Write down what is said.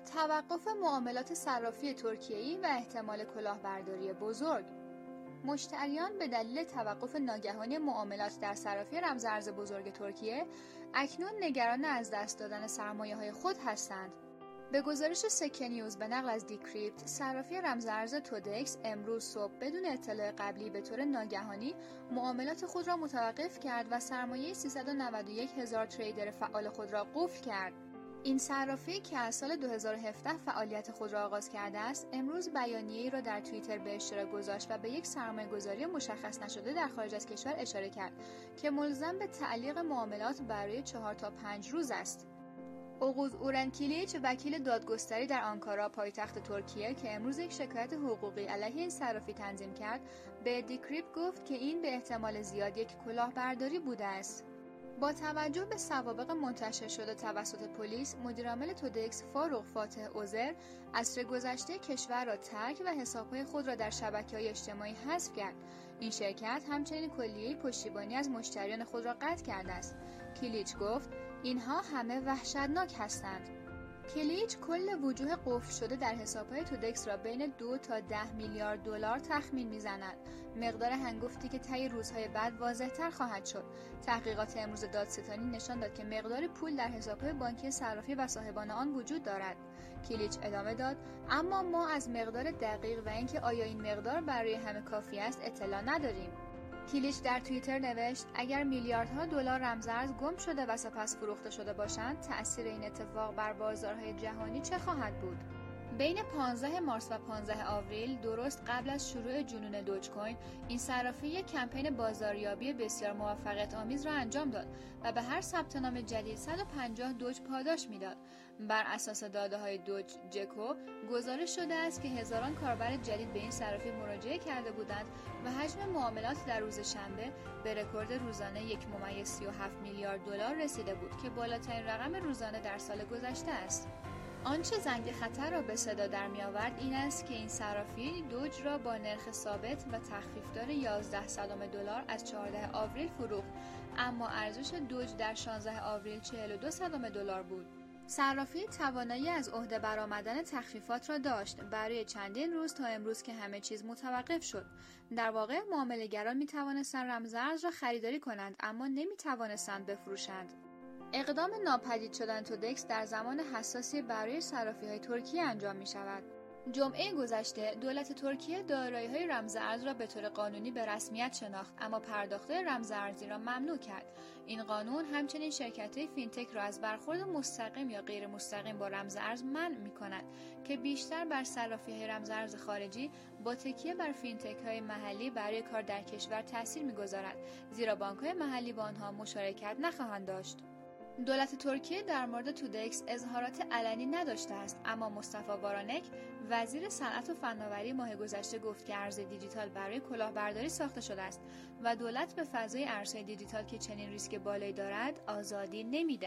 توقف معاملات صرافی ترکیه‌ای و احتمال کلاهبرداری بزرگ. مشتریان به دلیل توقف ناگهانی معاملات در صرافی رمزارز بزرگ ترکیه اکنون نگران از دست دادن سرمایه‌های خود هستند. به گزارش سکه نیوز به نقل از دیکریپت، صرافی رمزارز تودکس امروز صبح بدون اطلاع قبلی به طور ناگهانی معاملات خود را متوقف کرد و سرمایه 391,000 تریدر فعال خود را قفل کرد. این صرافی که از سال 2017 فعالیت خود را آغاز کرده است، امروز بیانیه‌ای را در توییتر به اشتراک گذاشت و به یک سرمایه‌گذاری مشخص نشده در خارج از کشور اشاره کرد که ملزم به تعلیق معاملات برای 4 تا 5 روز است. اوغوز اورنکیلیچ، وکیل دادگستری در آنکارا پایتخت ترکیه که امروز یک شکایت حقوقی علیه این صرافی تنظیم کرد، به دیکریپت گفت که این به احتمال زیاد یک کلاهبرداری بوده است. با توجه به سوابق منتشر شده توسط پلیس، مدیرعامل تودکس فاروق فاتح اوزر عصر گذشته کشور را ترک و حسابهای خود را در شبکه‌های اجتماعی حذف کرد. این شرکت همچنین کلیه پشتیبانی از مشتریان خود را قطع کرده است. کلیچ گفت اینها همه وحشتناک هستند. کلیچ کل وجوه قفل شده در حسابهای تودکس را بین 2 تا 10 میلیارد دلار تخمین می‌زند. مقدار هنگفتی که طی روزهای بعد واضح‌تر خواهد شد. تحقیقات امروز دادستانی نشان داد که مقدار پول در حسابهای بانکی صرافی و صاحبان آن وجود دارد. کلیچ ادامه داد: اما ما از مقدار دقیق و اینکه آیا این مقدار برای همه کافی است اطلاع نداریم. کلیچ در توییتر نوشت: اگر میلیاردها دلار رمزارز گم شده و سپس فروخته شده باشند، تأثیر این اتفاق بر بازارهای جهانی چه خواهد بود؟ بین 15 مارس و 15 آوریل، درست قبل از شروع جنون دوج کوین، این صرافی یک کمپین بازاریابی بسیار موفقیت آمیز را انجام داد و به هر ثبت نام جدید 150 دوج پاداش میداد. بر اساس داده‌های دوج جکو گزارش شده است که هزاران کاربر جدید به این صرافی مراجعه کرده بودند و حجم معاملات در روز شنبه به رکورد روزانه 1.37 میلیارد دلار رسیده بود که بالاترین رقم روزانه در سال گذشته است. آنچه زنگ خطر را به صدا در می آورد این است که این صرافی دوج را با نرخ ثابت و تخفیفدار 11 صدم دلار از 14 آوریل فروخت، اما ارزش دوج در 16 آوریل 42 صدم دلار بود. صرافی توانایی از عهده برآمدن تخفیفات را داشت برای چندین روز تا امروز که همه چیز متوقف شد. در واقع معامله‌گران می توانستند رمزارز را خریداری کنند اما نمی توانستند بفروشند. اقدام ناپدید شدن تودکس در زمان حساسی برای صرافی‌های ترکیه انجام می‌شود. جمعه گذشته دولت ترکیه دارایی‌های رمزارز را به طور قانونی به رسمیت شناخت، اما پرداخت رمزارزی را ممنوع کرد. این قانون همچنین شرکت‌های فینتک را از برخورد مستقیم یا غیر مستقیم با رمزارز منع می‌کند که بیشتر بر صرافی‌های رمزارز خارجی با تکیه بر فینتک‌های محلی برای کار در کشور تأثیر می‌گذارد، زیرا بانک‌های محلی با آنها مشارکت نخواهند داشت. دولت ترکیه در مورد تودکس اظهارات علنی نداشته است، اما مصطفی وارانک وزیر صنعت و فناوری ماه گذشته گفت که ارز دیجیتال برای کلاهبرداری ساخته شده است و دولت به فضای ارزهای دیجیتال که چنین ریسک بالایی دارد آزادی نمی‌دهد.